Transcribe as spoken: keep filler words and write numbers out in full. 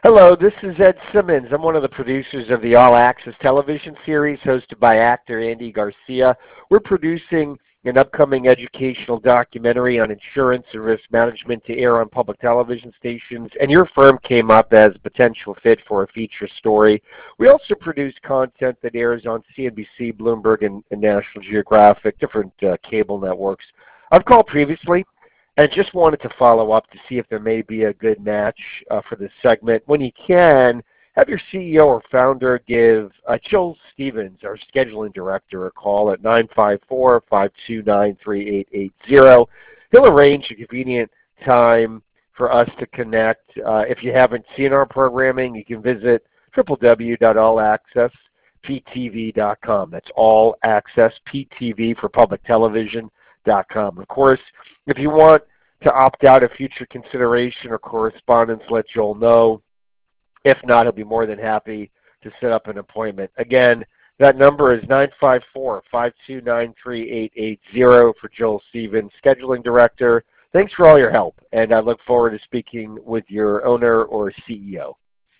Hello, this is Ed Simmons. I'm one of the producers of the All Access television series hosted by actor Andy Garcia. We're producing an upcoming educational documentary on insurance and risk management to air on public television stations, and your firm came up as a potential fit for a feature story. We also produce content that airs on C N B C, Bloomberg, and, and National Geographic, different uh, cable networks. I've called previously and just wanted to follow up to see if there may be a good match uh, for this segment. When you can, have your C E O or founder give uh, Joel Stevens, our scheduling director, a call at nine five four, five two nine, three eight eight zero. He'll arrange a convenient time for us to connect. Uh, if you haven't seen our programming, you can visit w w w dot all access p t v dot com. That's all access P T V for public television dot com. Of course, if you want to opt out of future consideration or correspondence, let Joel know. If not, he'll be more than happy to set up an appointment. Again, that number is nine five four, five two nine, three eight eight zero for Joel Stevens, scheduling director. Thanks for all your help, and I look forward to speaking with your owner or C E O.